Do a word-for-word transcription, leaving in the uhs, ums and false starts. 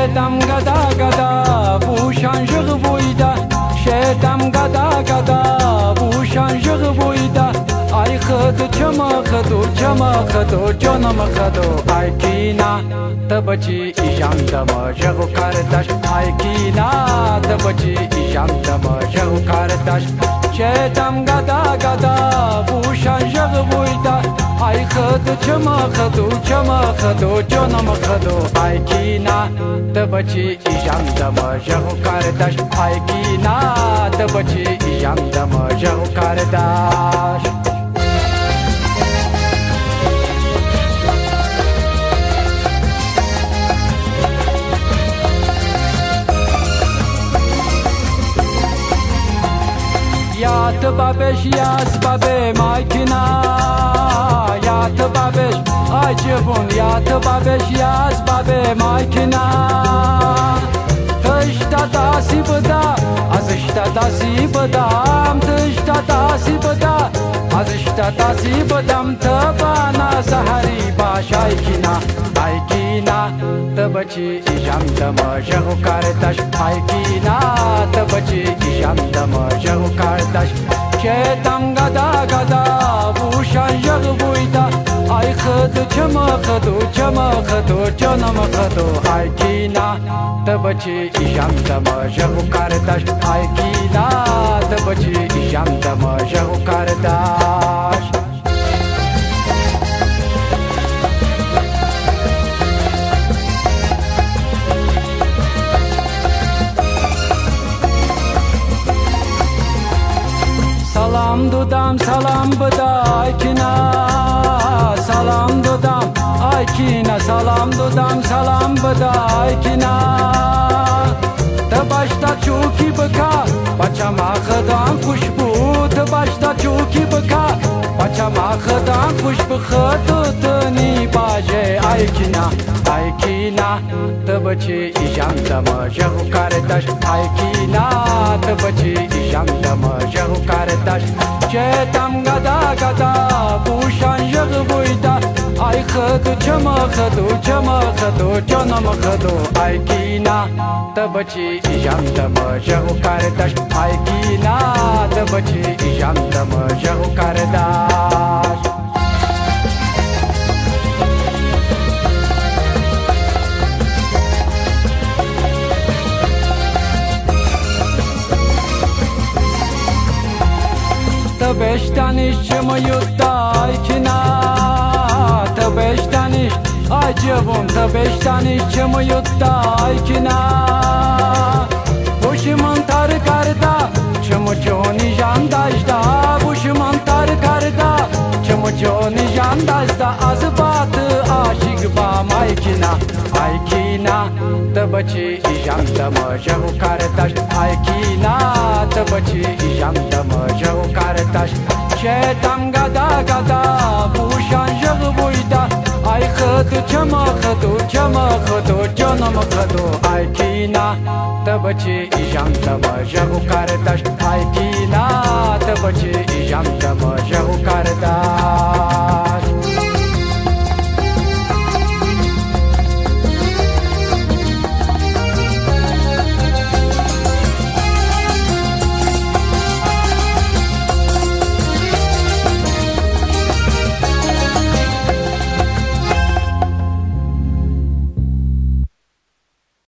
شدم گدا گدا بوشان جغ بویدا شدم گدا گدا بوشان جغ بویدا ای خد چما خدو چما خدو جانم خدو ای کینا تبچی ایشان دم جغ کردش ای کینا تبچی ایشان دم جغ کردش شدم گدا گدا بوشان جغ بویدا ای خد چما خدو چما خدو جانم خدو ای کینا تبچی ایشان دم جغ کردش ای کینا تبچی ایشان دم جغ کردش یات بابش یاس بابه مایکینا یات بابش آجبون یات بابش یاس بابه مایکینا تشتا داسی بدا ازشتا داسی بدام تشتا داسی بدا ازشتا داسی بدم تبانا سهری باش آیکینا آیکینا تبچی ایشان دم جغ کردش آیکینا تبچی ایشان دم جغ کردش شدم گدا گدا بوشان جغ بویدا ای خد چما خدو چما خدو جانم خدو آیکینا تبچی ایشان دم جغ کردش آیکینا تبچی ایشان دم جغ کردش سلام دودم سلام بدا آیکینا سلام دودم آیکینا سلام دودم سلام بدا آیکینا تباشتا چوکی بکا بچه ما خدان خوشبو تباشتا چوکی بکا بچه ما خدان خوشبو خدو تنی باجه آیکینا آیکینا تبچی ایشان دم جغ کردش آیکینا تبچی ایشان دم جغ کردش شدم گدا گدا بوشان جغ بویدا ای خد چما خدو چما خدو جانم خدو آیکینا تبچی ایشان دم جغ کردش آیکینا تبچی ایشان دم جغ کردش تبشتنیش چما یوتا آیکینا تبشتنیش آجبون تبشتنیش چما یوتا آیکینا بوشمان تر کرده چما جونی جان داشتا بوشمان تر کرده چما جونی جان داشتا از بات عاشق با مایکینا آیکینا تبچی ایشان دم جغ کردش آیکینا تبچی ایشان دم جغ کردش شدم گدا گدا بوشان جغ بویدا ای خد چما خدو چما خدو جانم خدو آیکینا تبچی ایشان دم جغ کردش آیکینا تبچی ایشان دم جغ کردش